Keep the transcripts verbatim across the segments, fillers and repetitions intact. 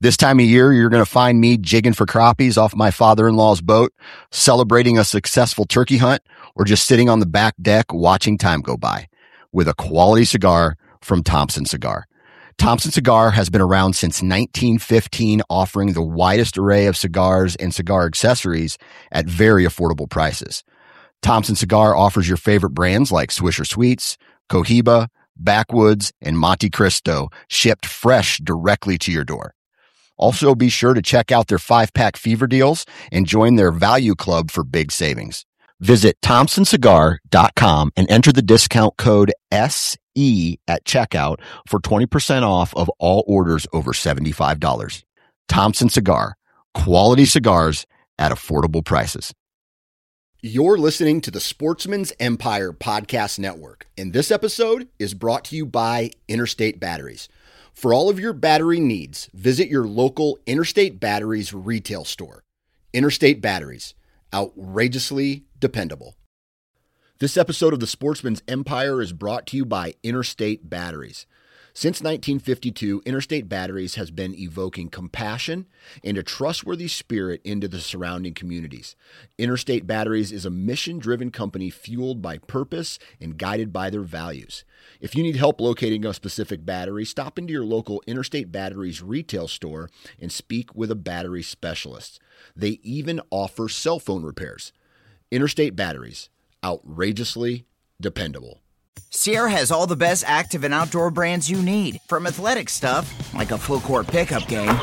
This time of year, you're going to find me jigging for crappies off my father-in-law's boat, celebrating a successful turkey hunt, or just sitting on the back deck watching time go by with a quality cigar from Thompson Cigar. Thompson Cigar has been around since nineteen fifteen, offering the widest array of cigars and cigar accessories at very affordable prices. Thompson Cigar offers your favorite brands like Swisher Sweets, Cohiba, Backwoods, and Monte Cristo, shipped fresh directly to your door. Also, be sure to check out their five-pack fever deals and join their value club for big savings. Visit thompson cigar dot com and enter the discount code S E at checkout for twenty percent off of all orders over seventy-five dollars. Thompson Cigar, quality cigars at affordable prices. You're listening to the Sportsman's Empire Podcast Network, and this episode is brought to you by Interstate Batteries. For all of your battery needs, visit your local Interstate Batteries retail store. Interstate Batteries, outrageously dependable. This episode of the Sportsman's Empire is brought to you by Interstate Batteries. Since nineteen fifty-two, Interstate Batteries has been evoking compassion and a trustworthy spirit into the surrounding communities. Interstate Batteries is a mission-driven company fueled by purpose and guided by their values. If you need help locating a specific battery, stop into your local Interstate Batteries retail store and speak with a battery specialist. They even offer cell phone repairs. Interstate Batteries, outrageously dependable. Sierra has all the best active and outdoor brands you need. From athletic stuff, like a full-court pickup game,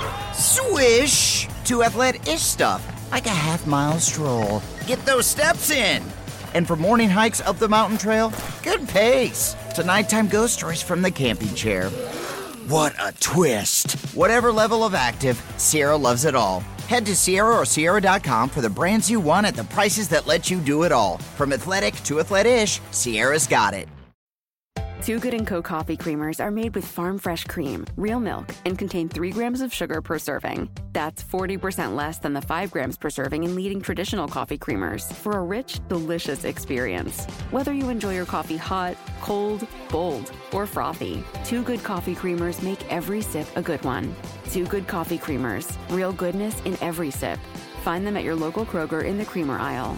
swish, to athletic-ish stuff, like a half-mile stroll. Get those steps in. And for morning hikes up the mountain trail, good pace. To nighttime ghost stories from the camping chair. What a twist. Whatever level of active, Sierra loves it all. Head to Sierra or Sierra dot com for the brands you want at the prices that let you do it all. From athletic to athletic-ish, Sierra's got it. Two Good and Co. coffee creamers are made with farm fresh cream, real milk, and contain three grams of sugar per serving. That's forty percent less than the five grams per serving in leading traditional coffee creamers for a rich, delicious experience. Whether you enjoy your coffee hot, cold, bold, or frothy, Two Good coffee creamers make every sip a good one. Two Good coffee creamers, real goodness in every sip. Find them at your local Kroger in the creamer aisle.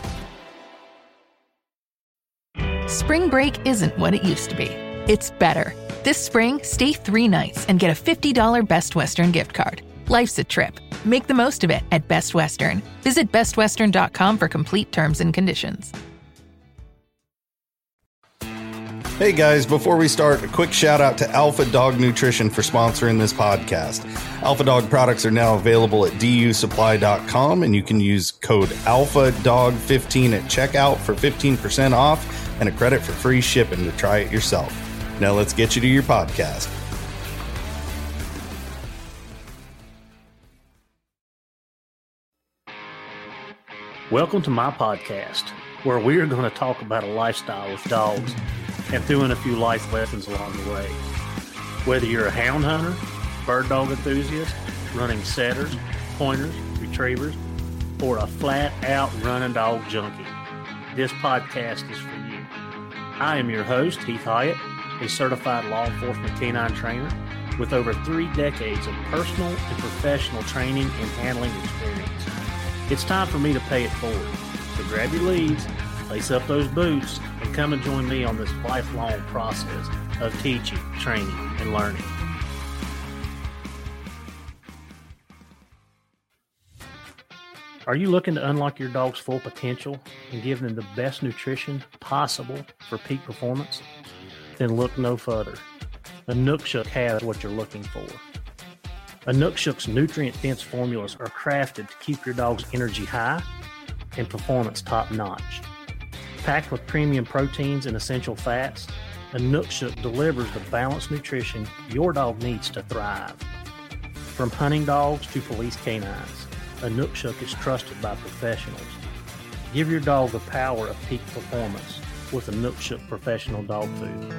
Spring break isn't what it used to be. It's better. This spring, stay three nights and get a fifty dollars Best Western gift card. Life's a trip. Make the most of it at Best Western. Visit best western dot com for complete terms and conditions. Hey guys, before we start, a quick shout out to Alpha Dog Nutrition for sponsoring this podcast. Alpha Dog products are now available at D U supply dot com, and you can use code alpha dog fifteen at checkout for fifteen percent off and a credit for free shipping to try it yourself. Now let's get you to your podcast. Welcome to my podcast, where we are going to talk about a lifestyle with dogs and throw in a few life lessons along the way. Whether you're a hound hunter, bird dog enthusiast, running setters, pointers, retrievers, or a flat-out running dog junkie, this podcast is for you. I am your host, Heath Hyatt, a certified law enforcement canine trainer with over three decades of personal and professional training and handling experience. It's time for me to pay it forward. So grab your leads, lace up those boots, and come and join me on this lifelong process of teaching, training, and learning. Are you looking to unlock your dog's full potential and give them the best nutrition possible for peak performance? Then look no further. Inukshuk has what you're looking for. Inukshuk's nutrient-dense formulas are crafted to keep your dog's energy high and performance top-notch. Packed with premium proteins and essential fats, Inukshuk delivers the balanced nutrition your dog needs to thrive. From hunting dogs to police canines, Inukshuk is trusted by professionals. Give your dog the power of peak performance with Inukshuk Professional Dog Food.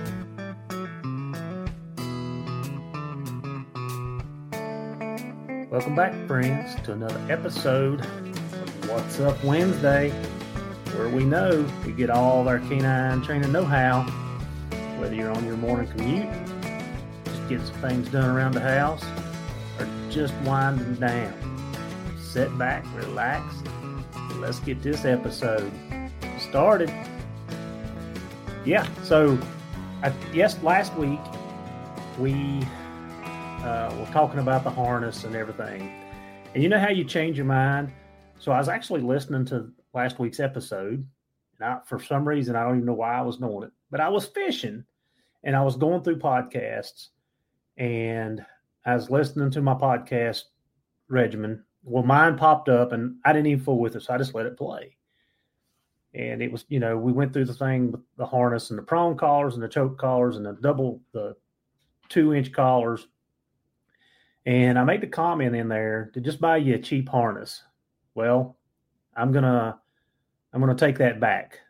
Welcome back, friends, to another episode of What's Up Wednesday, where we know we get all of our canine training know-how, whether you're on your morning commute, just getting some things done around the house, or just winding down. Sit back, relax, and let's get this episode started. Yeah, so I, yes, last week we uh, were talking about the harness and everything. And you know how you change your mind? So I was actually listening to last week's episode. And I, for some reason, I don't even know why I was doing it. But I was fishing, and I was going through podcasts, and I was listening to my podcast regimen. Well, mine popped up, and I didn't even fool with it, so I just let it play. And it was, you know, we went through the thing with the harness and the prong collars and the choke collars and the double, the two-inch collars. And I made the comment in there to just buy you a cheap harness. Well, I'm going to I'm going to take that back.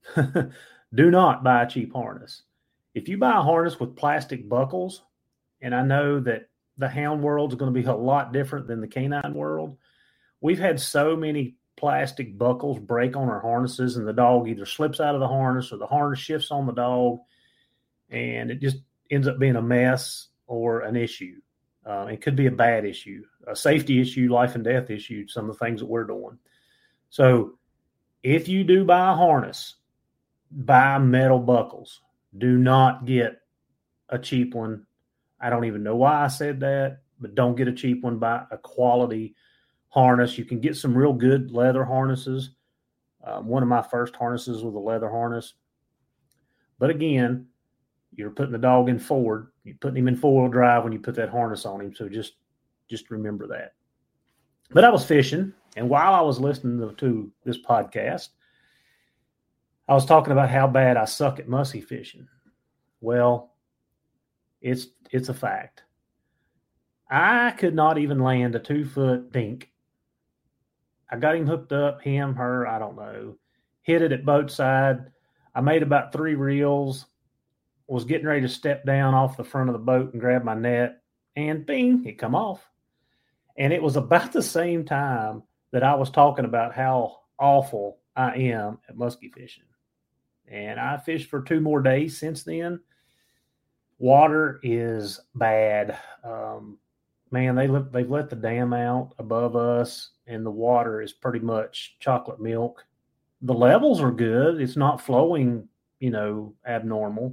Do not buy a cheap harness. If you buy a harness with plastic buckles, and I know that the hound world is going to be a lot different than the canine world. We've had so many plastic buckles break on our harnesses, and the dog either slips out of the harness or the harness shifts on the dog, and it just ends up being a mess or an issue. Uh, it could be a bad issue, a safety issue, life and death issue, some of the things that we're doing. So if you do buy a harness, buy metal buckles. Do not get a cheap one. I don't even know why I said that, but don't get a cheap one. Buy a quality harness. You can get some real good leather harnesses. Um, one of my first harnesses was a leather harness. But again, you're putting the dog in forward. You're putting him in four-wheel drive when you put that harness on him. So just, just remember that. But I was fishing, and while I was listening to, to this podcast, I was talking about how bad I suck at muskie fishing. Well, it's it's a fact. I could not even land a two-foot dink. I got him hooked up, him, her, I don't know. Hit it at boat side. I made about three reels. Was getting ready to step down off the front of the boat and grab my net, and bing, it come off. And it was about the same time that I was talking about how awful I am at muskie fishing. And I fished for two more days since then. Water is bad. Um, man, they let, they've let the dam out above us, and the water is pretty much chocolate milk. The levels are good. It's not flowing, you know, abnormal.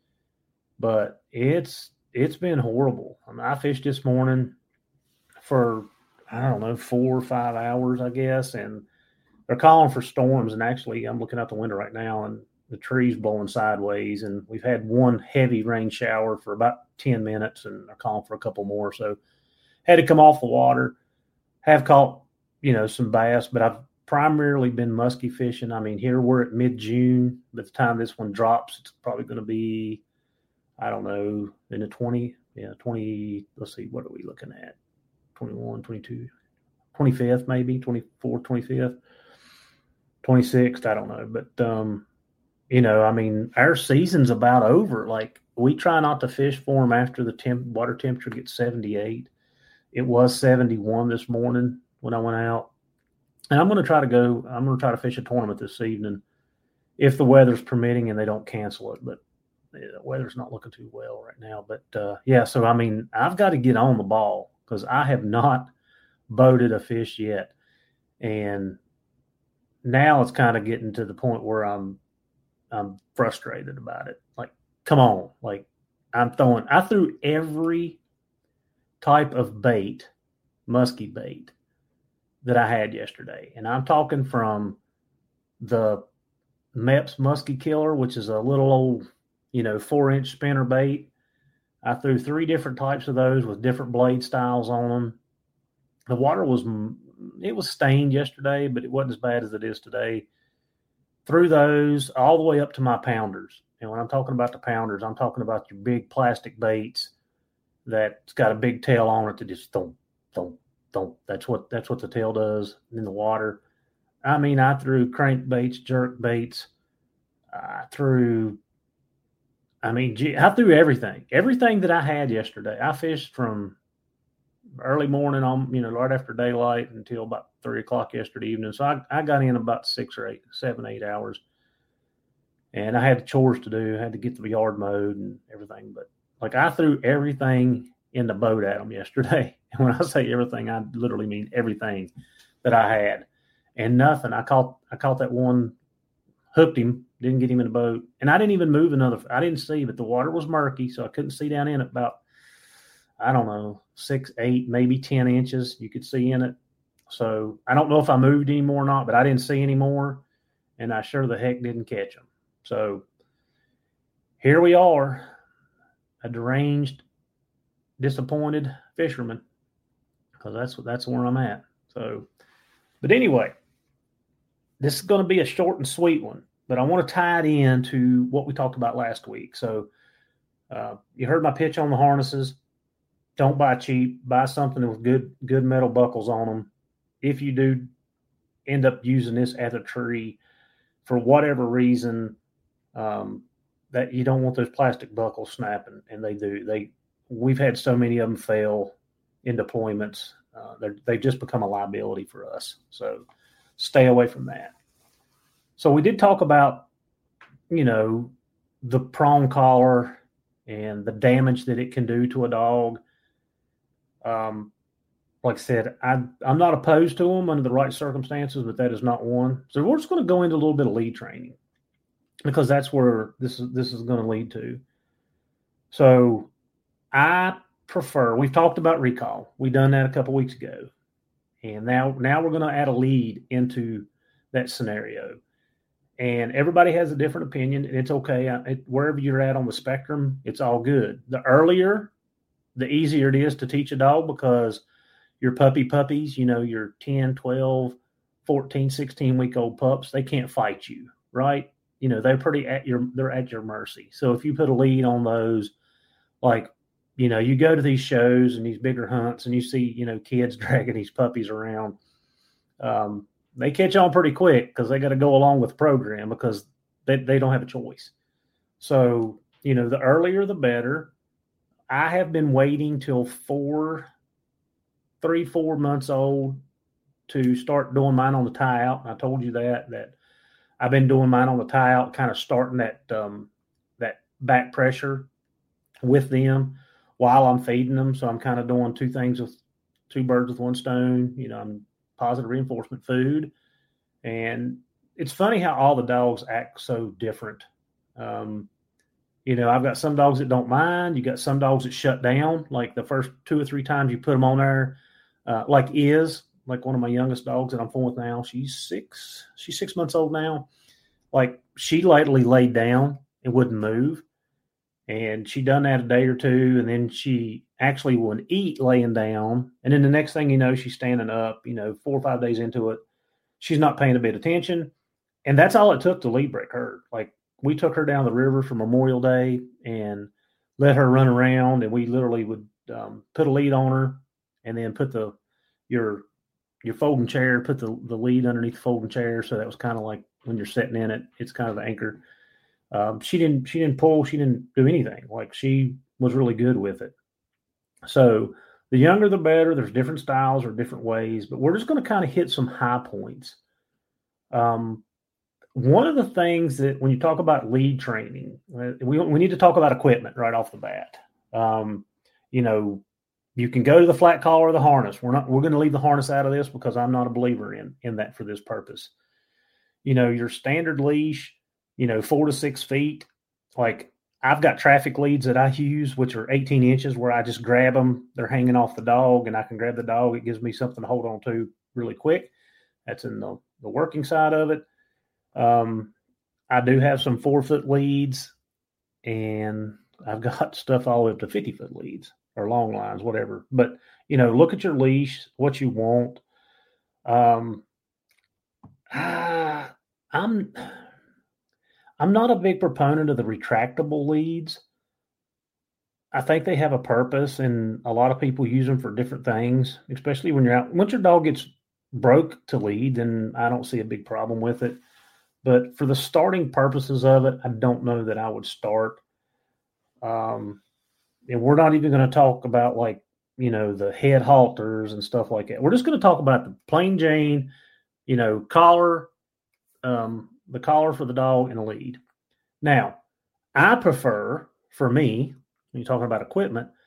But it's it's been horrible. I mean, I fished this morning for, I don't know, four or five hours, I guess, and they're calling for storms. And actually, I'm looking out the window right now, and the trees blowing sideways. And we've had one heavy rain shower for about ten minutes, and they're calling for a couple more. So had to come off the water. Have caught, you know, some bass, but I've primarily been muskie fishing. I mean, here we're at mid-June. By the time this one drops, it's probably going to be, I don't know, in the twenty, yeah, twenty, let's see, what are we looking at? twenty-one, twenty-two, twenty-fifth maybe, twenty-fourth, twenty-fifth, twenty-sixth, I don't know. But, um, you know, I mean, our season's about over. Like, we try not to fish for them after the temp- water temperature gets seventy-eight. It was seventy-one this morning when I went out. And I'm going to try to go, I'm going to try to fish a tournament this evening if the weather's permitting and they don't cancel it. But the weather's not looking too well right now. But, uh, yeah, so, I mean, I've got to get on the ball because I have not boated a fish yet. And now it's kind of getting to the point where I'm I'm frustrated about it. Like, come on. Like, I'm throwing – I threw every type of bait, muskie bait, that I had yesterday. And I'm talking from the Mepps Muskie Killer, which is a little old – you know, four-inch spinner bait. I threw three different types of those with different blade styles on them. The water was, it was stained yesterday, but it wasn't as bad as it is today. Threw those all the way up to my pounders. And when I'm talking about the pounders, I'm talking about your big plastic baits that's got a big tail on it that just don't, don't, don't. That's what, that's what the tail does in the water. I mean, I threw crank baits, jerk baits. I threw I mean, gee, I threw everything, everything that I had yesterday. I fished from early morning on, you know, right after daylight until about three o'clock yesterday evening. So I, I got in about six or eight, seven, eight hours. And I had chores to do. I had to get the yard mowed and everything. But like, I threw everything in the boat at them yesterday. And when I say everything, I literally mean everything that I had. And nothing. I caught I caught that one, hooked him, didn't get him in the boat. And I didn't even move another. I didn't see, but the water was murky, so I couldn't see down in it about, I don't know, six, eight, maybe ten inches you could see in it. So I don't know if I moved anymore or not, but I didn't see any more, and I sure the heck didn't catch them. So here we are, a deranged, disappointed fisherman, because that's that's where I'm at. So, but anyway, this is going to be a short and sweet one, but I want to tie it into what we talked about last week. So uh, you heard my pitch on the harnesses. Don't buy cheap. Buy something with good good metal buckles on them. If you do end up using this at a tree for whatever reason, um, that you don't want those plastic buckles snapping, and they do. They we've had so many of them fail in deployments. Uh, they've just become a liability for us. So stay away from that. So we did talk about, you know, the prong collar and the damage that it can do to a dog. Um, like I said, I, I'm not opposed to them under the right circumstances, but that is not one. So we're just going to go into a little bit of lead training, because that's where this is this is going to lead to. So I prefer, we've talked about recall. We've done that a couple weeks ago. And now, now we're going to add a lead into that scenario. And everybody has a different opinion, and it's okay. It, wherever you're at on the spectrum, it's all good. The earlier, the easier it is to teach a dog, because your puppy puppies, you know, your ten, twelve, fourteen, sixteen week old pups, they can't fight you, right? You know, they're pretty at your, they're at your mercy. So if you put a lead on those, like, you know, you go to these shows and these bigger hunts and you see, you know, kids dragging these puppies around. Um, they catch on pretty quick, because they got to go along with the program, because they, they don't have a choice. So, you know, the earlier, the better. I have been waiting till four, three, four months old to start doing mine on the tie out. And I told you that, that I've been doing mine on the tie out, kind of starting that, um, that back pressure with them while I'm feeding them. So I'm kind of doing two things with two birds with one stone. You know, I'm positive reinforcement food. And it's funny how all the dogs act so different. Um, you know, I've got some dogs that don't mind. You got some dogs that shut down. Like the first two or three times you put them on there, uh, like is like one of my youngest dogs that I'm fooling with now. She's six, she's six months old now. Like she lately laid down and wouldn't move. And she done that a day or two, and then she actually would eat laying down. And then the next thing you know, she's standing up, you know, four or five days into it. She's not paying a bit of attention. And that's all it took to lead break her. Like we took her down the river for Memorial Day and let her run around, and we literally would um, put a lead on her and then put the your your folding chair, put the, the lead underneath the folding chair. So that was kind of like when you're sitting in it, it's kind of the anchor. Um, she didn't, she didn't pull, she didn't do anything. Like she was really good with it. So the younger, the better. There's different styles or different ways, but we're just going to kind of hit some high points. Um, one of the things that when you talk about lead training, we, we need to talk about equipment right off the bat. Um, you know, you can go to the flat collar or the harness. We're not, we're going to leave the harness out of this, because I'm not a believer in, in that for this purpose. You know, your standard leash, you know, four to six feet. Like I've got traffic leads that I use, which are eighteen inches, where I just grab them. They're hanging off the dog, and I can grab the dog. It gives me something to hold on to really quick. That's in the, the working side of it. Um, I do have some four foot leads, and I've got stuff all the way up to fifty foot leads or long lines, whatever. But, you know, look at your leash, what you want. Um, I, I'm, I'm not a big proponent of the retractable leads. I think they have a purpose, and a lot of people use them for different things, especially when you're out. Once your dog gets broke to lead, then I don't see a big problem with it. But for the starting purposes of it, I don't know that I would start. Um, and we're not even going to talk about, like, you know, the head halters and stuff like that. We're just going to talk about the plain Jane, you know, collar, um, the collar for the dog and a lead. Now, I prefer, for me, when you're talking about equipment,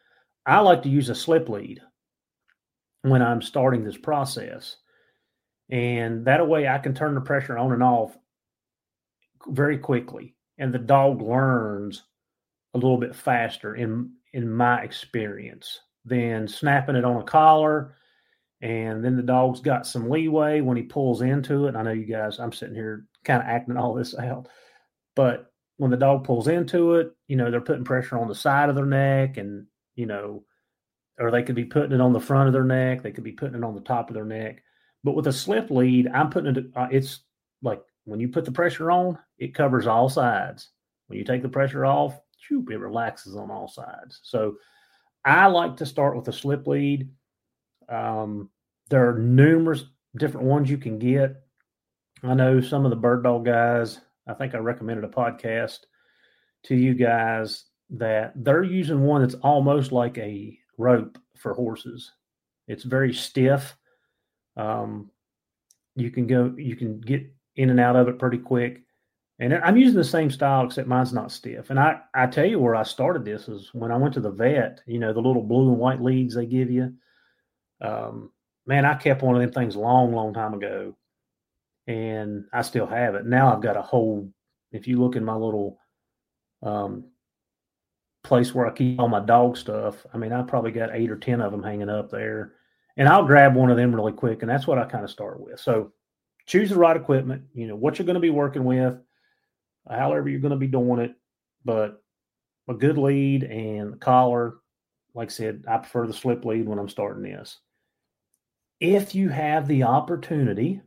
I like to use a slip lead when I'm starting this process. And that way I can turn the pressure on and off very quickly. And the dog learns a little bit faster in, in my experience than snapping it on a collar. And then the dog's got some leeway when he pulls into it. I know you guys, I'm sitting here kind of acting all this out, but when the dog pulls into it, you know, they're putting pressure on the side of their neck and, you know, or they could be putting it on the front of their neck. They could be putting it on the top of their neck. But with a slip lead, I'm putting it, uh, it's like when you put the pressure on, it covers all sides. When you take the pressure off, whew, it relaxes on all sides. So I like to start with a slip lead. Um, there are numerous different ones you can get. I know some of the bird dog guys, I think I recommended a podcast to you guys that they're using one that's almost like a rope for horses. It's very stiff. Um, you can go, you can get in and out of it pretty quick. And I'm using the same style, except mine's not stiff. And I, I tell you where I started this is when I went to the vet, you know, the little blue and white leads they give you. Um, man, I kept one of them things a long, long time ago. And I still have it. Now I've got a whole, if you look in my little um, place where I keep all my dog stuff, I mean, I probably got eight or ten of them hanging up there. And I'll grab one of them really quick. And that's what I kind of start with. So choose the right equipment, you know, what you're going to be working with, however you're going to be doing it. But a good lead and the collar, like I said, I prefer the slip lead when I'm starting this. If you have the opportunity,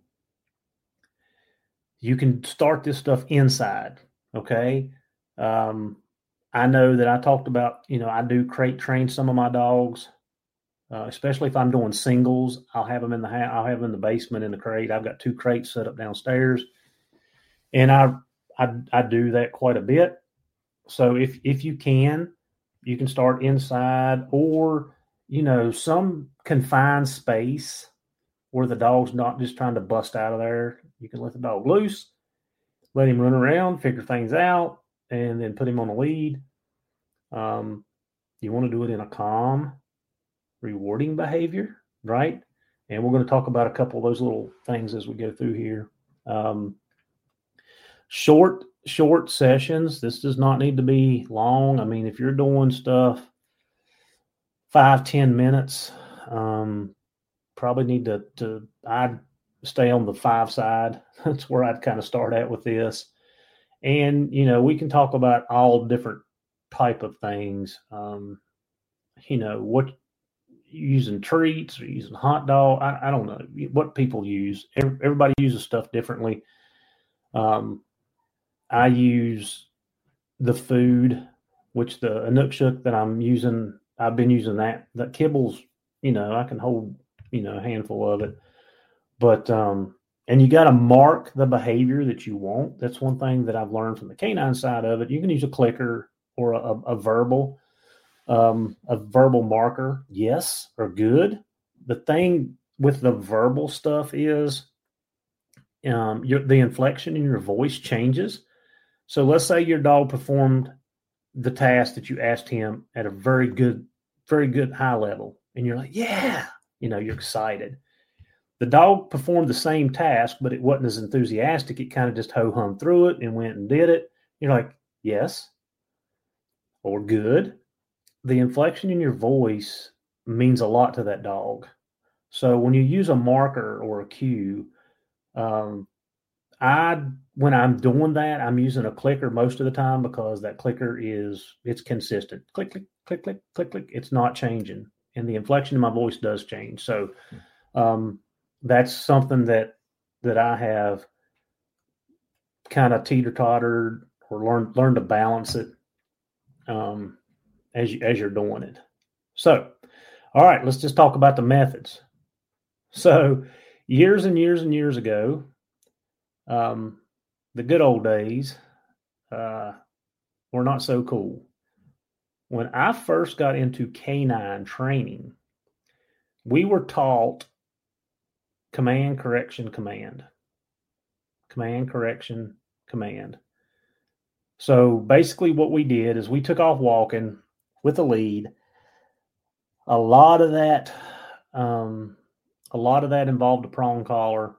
you can start this stuff inside, okay? Um, I know that I talked about, you know, I do crate train some of my dogs, uh, especially if I'm doing singles. I'll have them in the ha- I'll have them in the basement in the crate. I've got two crates set up downstairs, and I I, I do that quite a bit. So if if you can, you can start inside, or you know, some confined space where the dog's not just trying to bust out of there. You can let the dog loose, let him run around, figure things out, and then put him on a lead. Um, you want to do it in a calm, rewarding behavior, right? And we're going to talk about a couple of those little things as we go through here. Um, short, short sessions. This does not need to be long. I mean, if you're doing stuff five, ten minutes, um, probably need to, to I'd stay on the five side. That's where I'd kind of start at with this. And, you know, we can talk about all different type of things. Um, you know, what using treats or using hot dog. I, I don't know what people use. Every, everybody uses stuff differently. Um, I use the food, which the Inukshuk that I'm using, I've been using that. That kibbles, you know, I can hold, you know, a handful of it. But, um, and you got to mark the behavior that you want. That's one thing that I've learned from the canine side of it. You can use a clicker or a, a verbal, um, a verbal marker. Yes, or good. The thing with the verbal stuff is, um, your, the inflection in your voice changes. So let's say your dog performed the task that you asked him at a very good, very good high level. And you're like, yeah, you know, you're excited. The dog performed the same task, but it wasn't as enthusiastic. It kind of just ho-hum through it and went and did it. You're like, yes, or good. The inflection in your voice means a lot to that dog. So when you use a marker or a cue, um, I when I'm doing that, I'm using a clicker most of the time because that clicker is it's consistent. Click, click, click, click, click, click. It's not changing, and the inflection in my voice does change. So. Um, That's something that that I have kind of teeter-tottered or learned learned to balance it um, as you as you're doing it. So, all right, let's just talk about the methods. So, years and years and years ago, um, the good old days uh, were not so cool. When I first got into canine training, we were taught command, correction, command. Command, correction, command. So basically what we did is we took off walking with a lead. a lot of that, um, a lot of that involved a prong collar,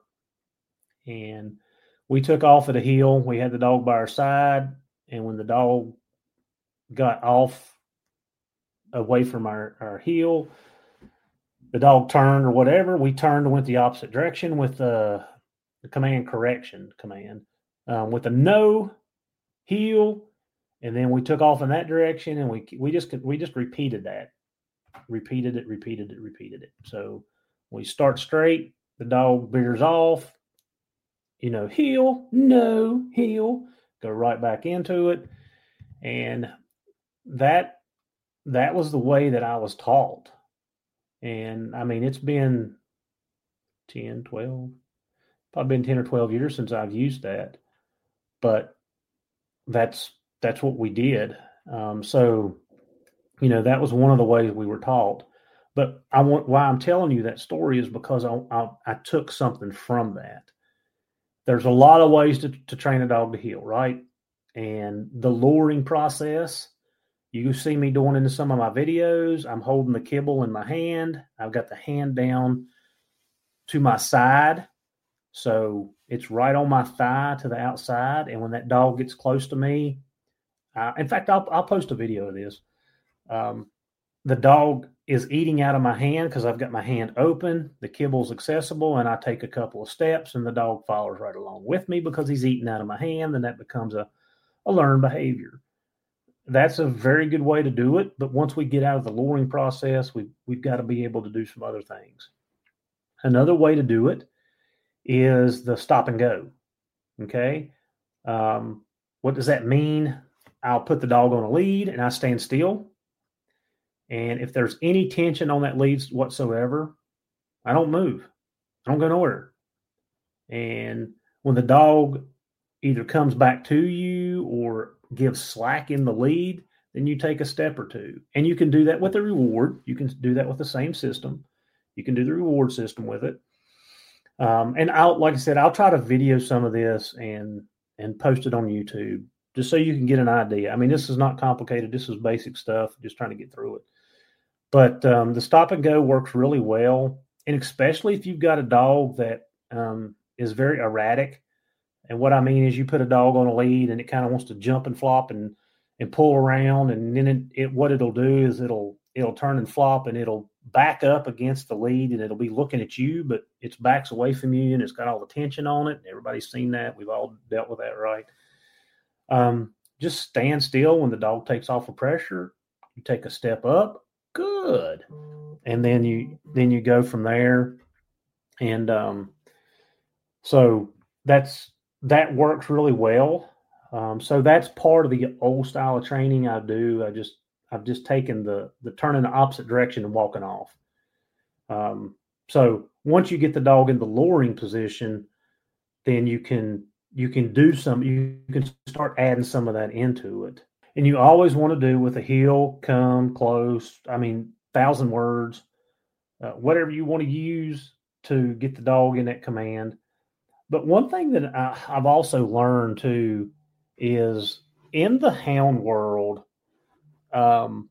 and we took off at a heel. We had the dog by our side, and when the dog got off away from our, our heel, the dog turned or whatever, we turned and went the opposite direction with the, the command correction command, um, with a no heel, and then we took off in that direction, and we we just we just repeated that, repeated it, repeated it, repeated it. So we start straight, the dog veers off, you know, heel, no, heel, go right back into it, and that that was the way that I was taught. And I mean, it's been ten, twelve, probably been ten or twelve years since I've used that, but that's, that's what we did. Um, so, you know, that was one of the ways we were taught, but I want, why I'm telling you that story is because I, I, I took something from that. There's a lot of ways to, to train a dog to heel, right? And the luring process, you see me doing into some of my videos. I'm holding the kibble in my hand. I've got the hand down to my side. So it's right on my thigh to the outside. And when that dog gets close to me, uh, in fact, I'll, I'll post a video of this. Um, the dog is eating out of my hand because I've got my hand open. The kibble's accessible, and I take a couple of steps, and the dog follows right along with me because he's eating out of my hand, and that becomes a, a learned behavior. That's a very good way to do it. But once we get out of the luring process, we, we've got to be able to do some other things. Another way to do it is the stop and go. Okay. Um, what does that mean? I'll put the dog on a lead and I stand still. And if there's any tension on that lead whatsoever, I don't move. I don't go nowhere. And when the dog either comes back to you or gives slack in the lead, then you take a step or two. And you can do that with a reward. You can do that with the same system. You can do the reward system with it. Um, and I'll, like I said, I'll try to video some of this and and post it on YouTube just so you can get an idea. I mean, this is not complicated. This is basic stuff, just trying to get through it. But um, the stop and go works really well. And especially if you've got a dog that um, is very erratic. And what I mean is you put a dog on a lead and it kind of wants to jump and flop and, and pull around. And then it, it, what it'll do is it'll, it'll turn and flop and it'll back up against the lead and it'll be looking at you, but its backs away from you and it's got all the tension on it. Everybody's seen that. We've all dealt with that, right? Um, just stand still when the dog takes off of pressure. You take a step up. Good. And then you, then you go from there. And um, so that's, that works really well. Um, so that's part of the old style of training I do. I just, I've just taken the, the turn in the opposite direction and walking off. Um, so once you get the dog in the luring position, then you can, you can do some, you can start adding some of that into it. And you always want to do with a heel, come, close, I mean, thousand words, uh, whatever you want to use to get the dog in that command. But one thing that I, I've also learned too is in the hound world, um,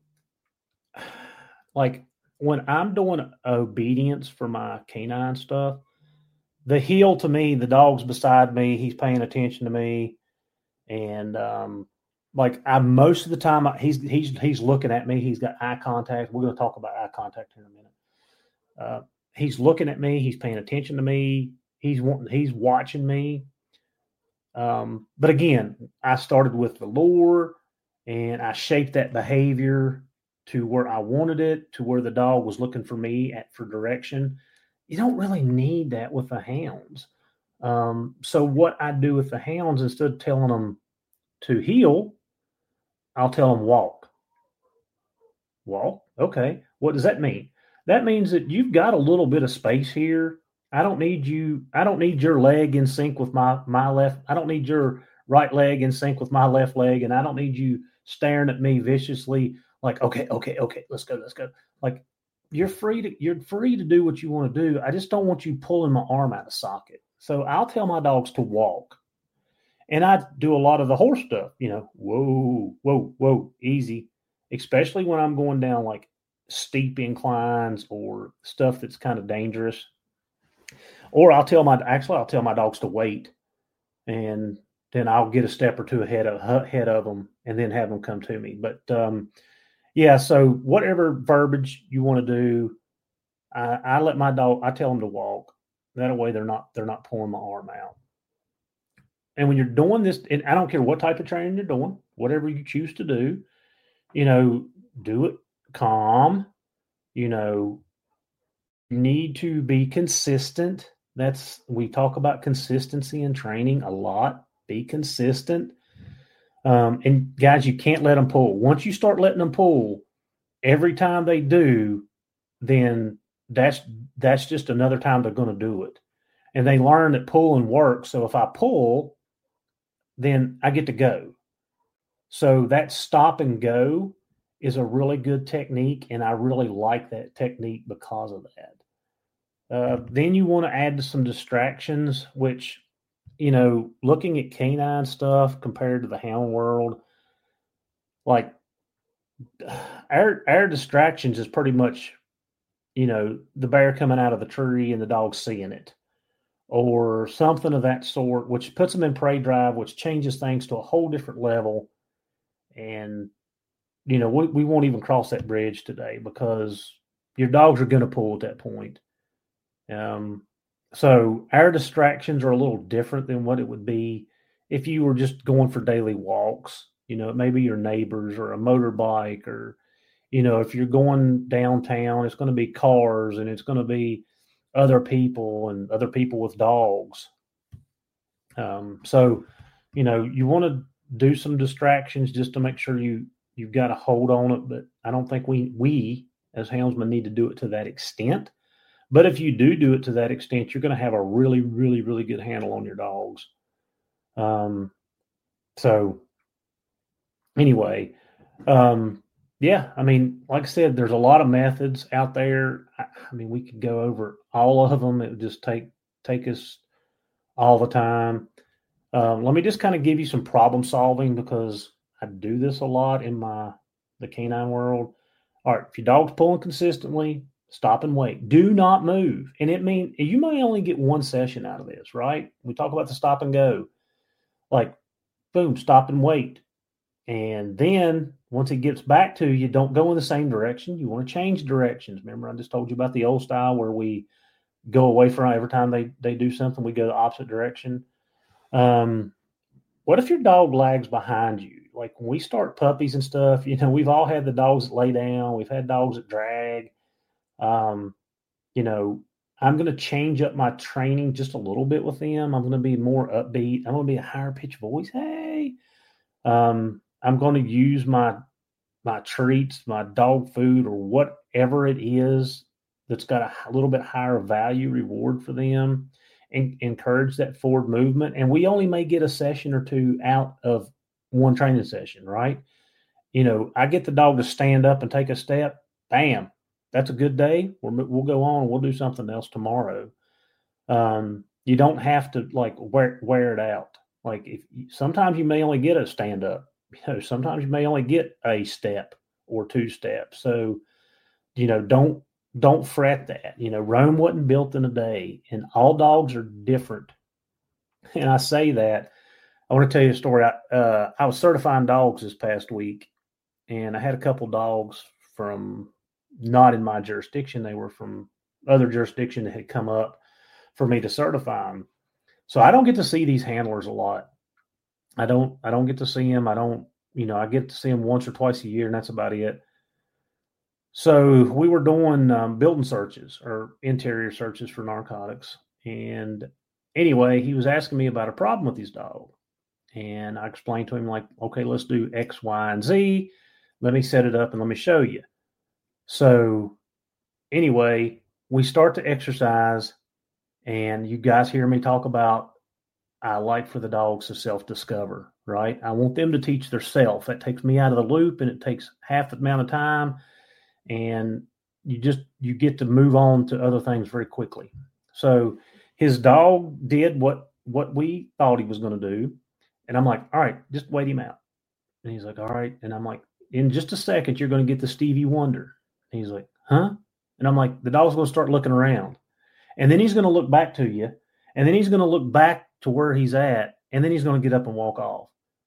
like when I'm doing obedience for my canine stuff, the heel to me, the dog's beside me, he's paying attention to me. And, um, like I, most of the time he's, he's, he's looking at me. He's got eye contact. We're going to talk about eye contact in a minute. Uh, he's looking at me. He's paying attention to me. He's wanting, he's watching me. Um, but again, I started with the lure and I shaped that behavior to where I wanted it, to where the dog was looking for me at, for direction. You don't really need that with the hounds. Um, so what I do with the hounds, instead of telling them to heel, I'll tell them walk. Walk. Okay. What does that mean? That means that you've got a little bit of space here. I don't need you. I don't need your leg in sync with my, my left. I don't need your right leg in sync with my left leg. And I don't need you staring at me viciously like, okay, okay, okay, let's go, let's go. Like you're free to, you're free to do what you want to do. I just don't want you pulling my arm out of socket. So I'll tell my dogs to walk. And I do a lot of the horse stuff, you know, whoa, whoa, whoa, easy, especially when I'm going down like steep inclines or stuff that's kind of dangerous. Or I'll tell my actually I'll tell my dogs to wait, and then I'll get a step or two ahead of ahead of them, and then have them come to me. But um, yeah, so whatever verbiage you want to do, I, I let my dog. I tell them to walk. That way, they're not they're not pulling my arm out. And when you're doing this, and I don't care what type of training you're doing, whatever you choose to do, you know, do it calm. You know, you need to be consistent. That's we talk about consistency in training a lot. Be consistent. Um, and guys, you can't let them pull. Once you start letting them pull, every time they do, then that's that's just another time they're going to do it. And they learn that pulling works. So if I pull, then I get to go. So that stop and go is a really good technique, and I really like that technique because of that. Uh, then you want to add some distractions, which, you know, looking at canine stuff compared to the hound world, like our our distractions is pretty much, you know, the bear coming out of the tree and the dog seeing it, or something of that sort, which puts them in prey drive, which changes things to a whole different level. And, you know, we, we won't even cross that bridge today because your dogs are going to pull at that point. Um, so our distractions are a little different than what it would be if you were just going for daily walks. You know, maybe your neighbors or a motorbike, or, you know, if you're going downtown, it's going to be cars and it's going to be other people and other people with dogs. Um, so, you know, you want to do some distractions just to make sure you, you've got a hold on it. But I don't think we, we as houndsmen need to do it to that extent. But if you do do it to that extent, you're going to have a really, really, really good handle on your dogs. Um, so anyway, um, yeah, I mean, like I said, there's a lot of methods out there. I, I mean, we could go over all of them. It would just take, take us all the time. Um, let me just kind of give you some problem solving, because I do this a lot in my, the canine world. All right. If your dog's pulling consistently, stop and wait. Do not move. And it means you may only get one session out of this, right? We talk about the stop and go. Like, boom, stop and wait. And then once it gets back to you, don't go in the same direction. You want to change directions. Remember, I just told you about the old style where we go away from every time they, they do something, we go the opposite direction. Um, what if your dog lags behind you? Like when we start puppies and stuff, you know, we've all had the dogs that lay down. We've had dogs that drag. Um, you know, I'm going to change up my training just a little bit with them. I'm going to be more upbeat. I'm going to be a higher pitch voice. Hey, um, I'm going to use my, my treats, my dog food, or whatever it is that's got a little bit higher value reward for them, and encourage that forward movement. And we only may get a session or two out of one training session, right? You know, I get the dog to stand up and take a step. Bam. That's a good day. We'll, we'll go on and we'll do something else tomorrow. Um, you don't have to like wear, wear it out. Like if sometimes you may only get a stand up, you know, sometimes you may only get a step or two steps. So, you know, don't, don't fret that. You know, Rome wasn't built in a day, and all dogs are different. And I say that, I want to tell you a story. I, uh, I was certifying dogs this past week, and I had a couple dogs from not in my jurisdiction. They were from other jurisdiction that had come up for me to certify them. So I don't get to see these handlers a lot. I don't, I don't get to see them. I don't, you know, I get to see them once or twice a year, and that's about it. So we were doing um, building searches or interior searches for narcotics. And anyway, he was asking me about a problem with his dog. And I explained to him, like, okay, let's do X, Y, and Z. Let me set it up and let me show you. So anyway, we start to exercise, and you guys hear me talk about, I like for the dogs to self-discover, right? I want them to teach their self. That takes me out of the loop, and it takes half the amount of time. And you just, you get to move on to other things very quickly. So his dog did what, what we thought he was going to do. And I'm like, all right, just wait him out. And he's like, all right. And I'm like, in just a second, you're going to get the Stevie Wonder. And he's like, huh? And I'm like, the dog's going to start looking around. And then he's going to look back to you. And then he's going to look back to where he's at. And then he's going to get up and walk off.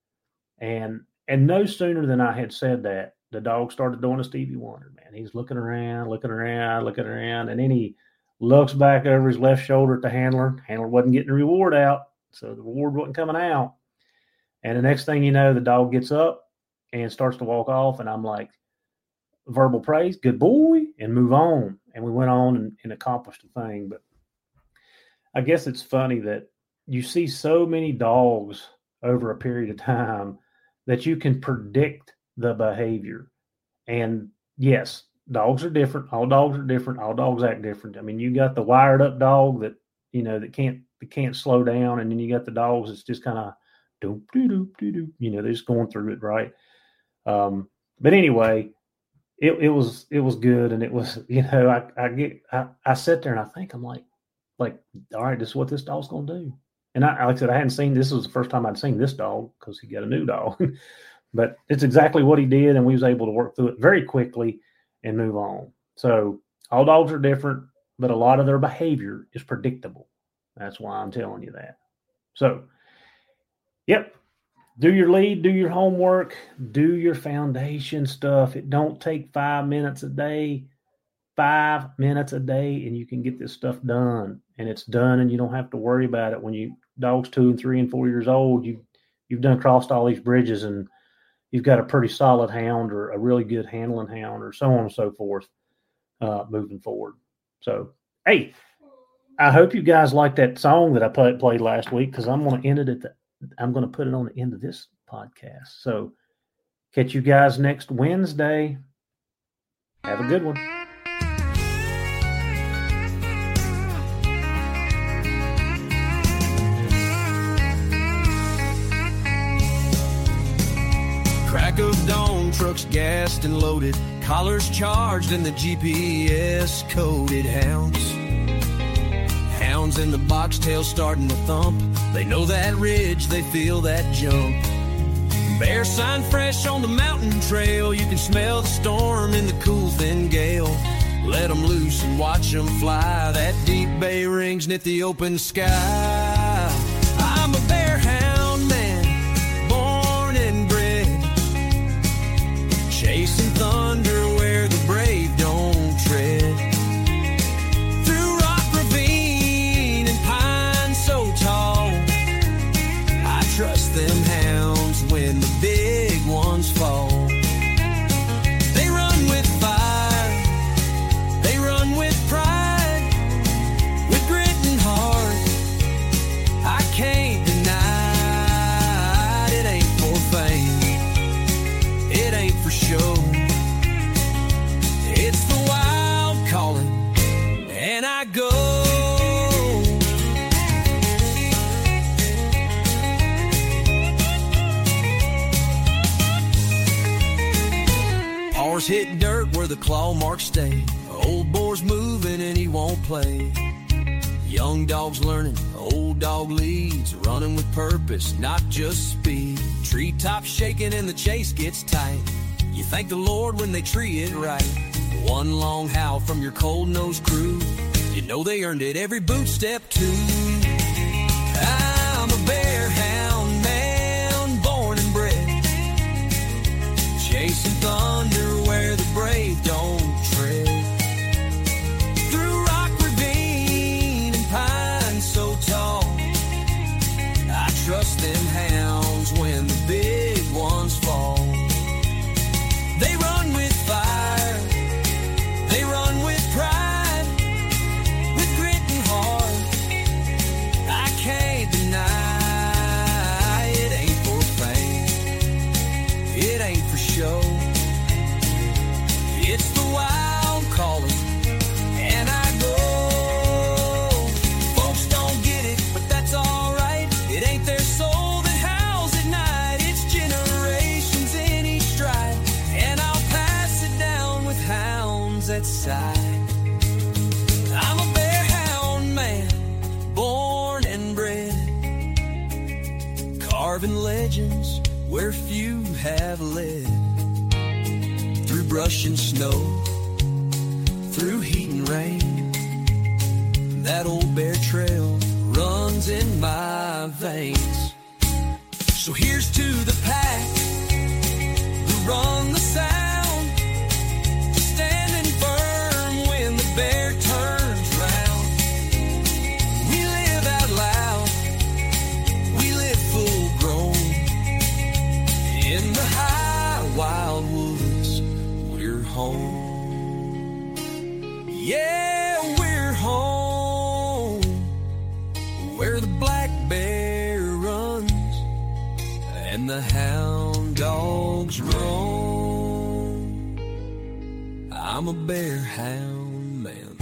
And and no sooner than I had said that, the dog started doing a Stevie Wonder, man. He's looking around, looking around, looking around. And then he looks back over his left shoulder at the handler. Handler wasn't getting the reward out. So the reward wasn't coming out. And the next thing you know, the dog gets up and starts to walk off. And I'm like, verbal praise, good boy, and move on. And we went on and, and accomplished the thing. But I guess it's funny that you see so many dogs over a period of time that you can predict the behavior. And yes, dogs are different. All dogs are different. All dogs act different. I mean, you got the wired up dog that, you know, that can't, that can't slow down. And then you got the dogs that's just kind of doop, doop, doop, doop, you know, they're just going through it. Right. Um, but anyway, it, it was, it was good. And it was, you know, I, I get, I, I sit there and I think I'm like, like, all right, this is what this dog's going to do. And I, like I said, I hadn't seen, this was the first time I'd seen this dog because he got a new dog, but it's exactly what he did. And we was able to work through it very quickly and move on. So all dogs are different, but a lot of their behavior is predictable. That's why I'm telling you that. So, yep. Do your lead, do your homework, do your foundation stuff. It don't take five minutes a day, five minutes a day, and you can get this stuff done. And it's done, and you don't have to worry about it. When you dogs two and three and four years old, you you've done crossed all these bridges, and you've got a pretty solid hound or a really good handling hound, or so on and so forth, uh, moving forward. So, hey, I hope you guys like that song that I play, played last week, because I'm going to end it at the. I'm going to put it on the end of this podcast. So, catch you guys next Wednesday. Have a good one. Crack of dawn, trucks gassed and loaded, collars charged and the G P S coded hounds. Hounds in the box, tail starting to thump. They know that ridge, they feel that jump. Bear sign fresh on the mountain trail. You can smell the storm in the cool thin gale. Let them loose and watch them fly. That deep bay rings knit the open sky. I'm a bear hound man, born and bred, chasing thunder where the brave don't tread. Through rock ravine and pine so tall, I trust them hounds when the big ones fall. They run with fire, they run with pride, with grit and heart. I can't deny it. It ain't for fame, it ain't for show. It's the wild calling, and I go. Paws hit dirt where the claw marks stay. Old boar's moving and he won't play. Young dog's learning, old dog leads, running with purpose, not just speed. Treetops shaking and the chase gets tight. You thank the Lord when they tree it right. One long howl from your cold-nosed crew, you know they earned it every boot step too. I'm a bear hound man, born and bred, chasing thunder where the brave don't tread. Through rock ravine and pine so tall, I trust them hounds when the big ones fall. They run with fire, they run with pride, with grit and heart. I can't deny it ain't for fame, it ain't for show. It's the wild calling, and I go. Folks don't get it, but that's alright. It ain't their soul that howls at night. It's generations in each stride, and I'll pass it down with hounds that side. I'm a bear hound man, born and bred, carving legends where few have led. Through brush and snow, through heat and rain. That old bear trail runs in my veins. So here's to the pack who run the sound, standing firm when the bear turns round. We live out loud, we live full grown. In the high wild woods, we're home. Yeah, we're home, where the black bear runs and the hound dogs roam. I'm a bear hound man.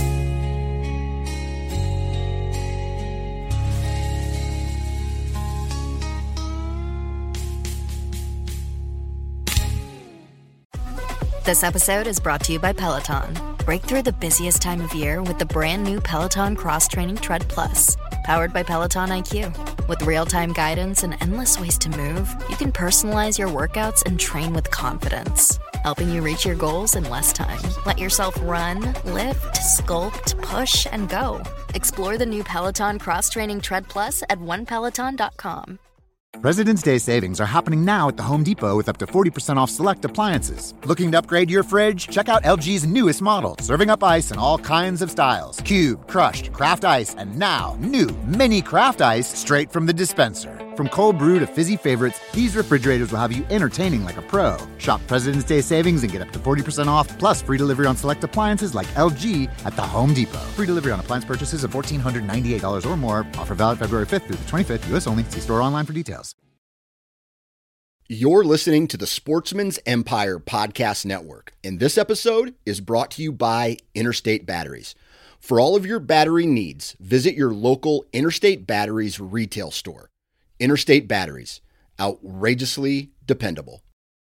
This episode is brought to you by Peloton. Break through the busiest time of year with the brand new Peloton Cross Training Tread Plus, powered by Peloton I Q. With real-time guidance and endless ways to move, you can personalize your workouts and train with confidence, helping you reach your goals in less time. Let yourself run, lift, sculpt, push, and go. Explore the new Peloton Cross Training Tread Plus at one peloton dot com. President's Day savings are happening now at the Home Depot with up to forty percent off select appliances. Looking to upgrade your fridge? Check out L G's newest model, serving up ice in all kinds of styles. Cube, crushed, craft ice, and now new mini craft ice straight from the dispenser. From cold brew to fizzy favorites, these refrigerators will have you entertaining like a pro. Shop President's Day savings and get up to forty percent off, plus free delivery on select appliances like L G at the Home Depot. Free delivery on appliance purchases of one thousand four hundred ninety-eight dollars or more. Offer valid February fifth through the twenty-fifth, U S only. See store online for details. You're listening to the Sportsman's Empire Podcast Network, and this episode is brought to you by Interstate Batteries. For all of your battery needs, visit your local Interstate Batteries retail store. Interstate Batteries, outrageously dependable.